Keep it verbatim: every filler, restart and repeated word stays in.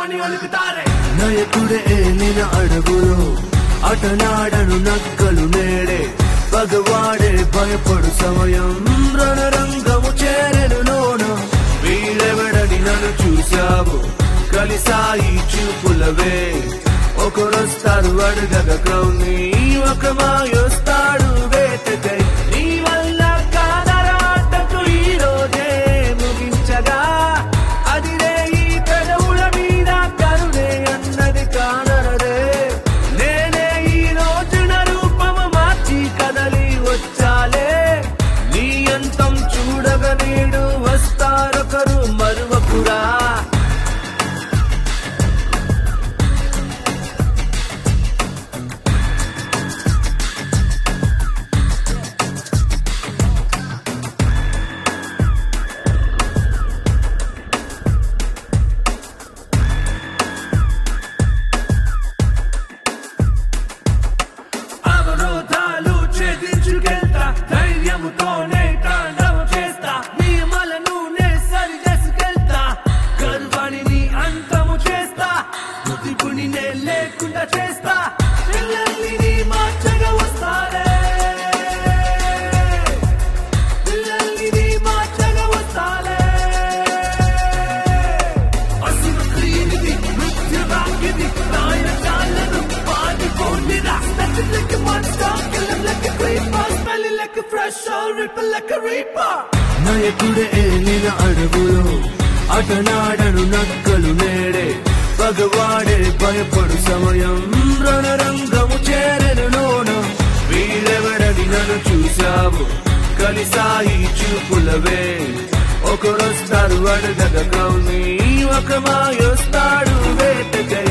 అని ఒలుకుతారే. నాయకుడే ఏలిన అడవులో అటనాడను నక్కలు నేడే పగవాడే భయపడు సమయం రణరంగము చేరెను లోన వీడెవడని నన్ను చూశావు కలిసాయి చూపులవే ఒకరొస్తారు అడగగ క్రౌని ఒక మాయొస్తాడు వేటకై నీ వల్ల కాదరాటకు ఈ రోజే ముగించగా అదిరే ఈ పెదవుల మీద కరుణే అన్నది కానరదే నేనే ఈ రోజున రూపము మార్చి కదలి వచ్చాలే నీ అంతం చూడగ నేడు వస్తారొకరు మరువకురా అవరోధాలు ఛేదించుకెళ్తా ధైర్యముతోనే తాండవం చేస్తా నియమాలను నే సరి చేసుకెళ్తా గర్వాన్ని అంతము చేస్తా బుద్ధిపుని నే లేకుండా చేస్తా పిల్లల్ని నీ మార్చగా వస్తారే పిల్లల్ని నీ మార్చగా వస్తారే అసురు క్రియనిది మృత్యురాకిది నాయన కాళ్ళను పాడుకోండిరా Snatching like a monster, killing like a creeper, smelling like a fresh soul, ripping like a reaper. నాయకుడే ఏలిన అడవులో అటనాడను నక్కలు నేడే పగవాడే భయపడు సమయం రణరంగము చేరెను లోన వీడెవడని నన్ను చూశావు కలిసాయి చూపులవే ఒకరొస్తారు అడగగ క్రౌని ఒక మాయొస్తాడు వేటకై